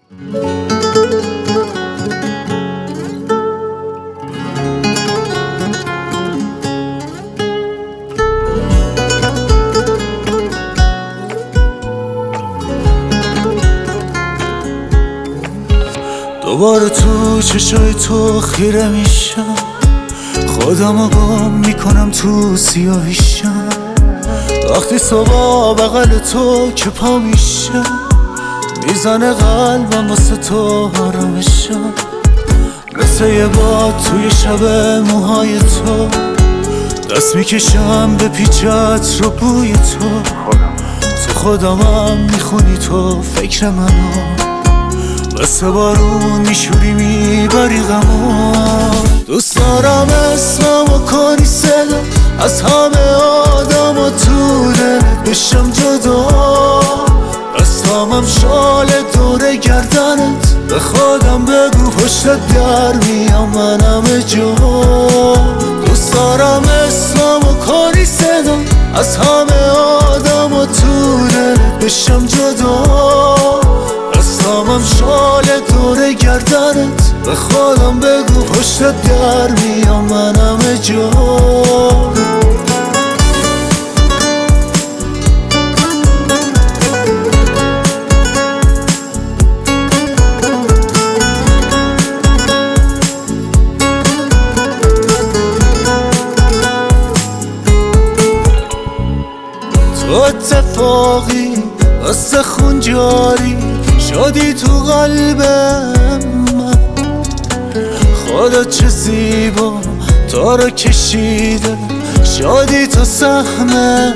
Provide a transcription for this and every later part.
دوباره تو چشای تو خیره میشم، خودمو گم میکنم تو سیاهیشم. وقتی صبح بغل تو که پا میشم، میزنه قلبم واسه تو آرامشم. مثل یه باد توی شب موهای تو، دست میکشم به پیچت رو بوی تو خودمم میخونی تو فکر منو، مثل بارون میشوری میبری غمو. دوست دارم اسممو کنی صدا از همه آدم و تو دلت بشم جدا. دستامم شال دور گردنت، به خودم بگو پشتت در میام من همه جا. دوست دارم اسممو کنی صدا از همه آدم و تو دلت بشم جدا. دستامم شال دور گردنت، به خودم بگو پشتت در میام من همه جا. تو اتفاقی واسه خون جاری شدی تو قلبم من، خودت چه زیبا تو رو کشیده شدی تو سهم من.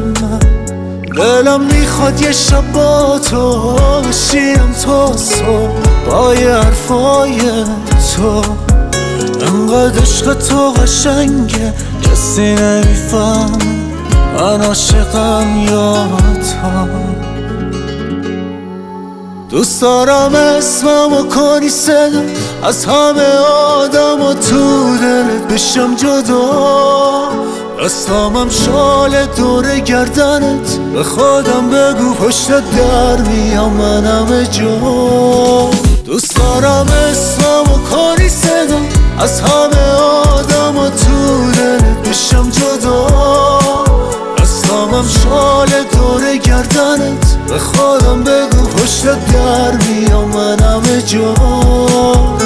دلم میخواد یه شب با تو بشینم تا صبح با یه حرفای تو. انقدر عشق تو قشنگه کسی نمیفهم من عاشقم یا تو. دوست دارم اسممو کنی صدا از همه آدم و تو دلت بشم جدا. دستامم شال دور گردنت، به خودم بگو پشتت در میام من همه جا. دوست دارم اسممو کنی صدا از همه آدم و تو دلت بشم جدا. دستامم شال دور گردنت، به خودم بگو پشتت در میام من همه جا.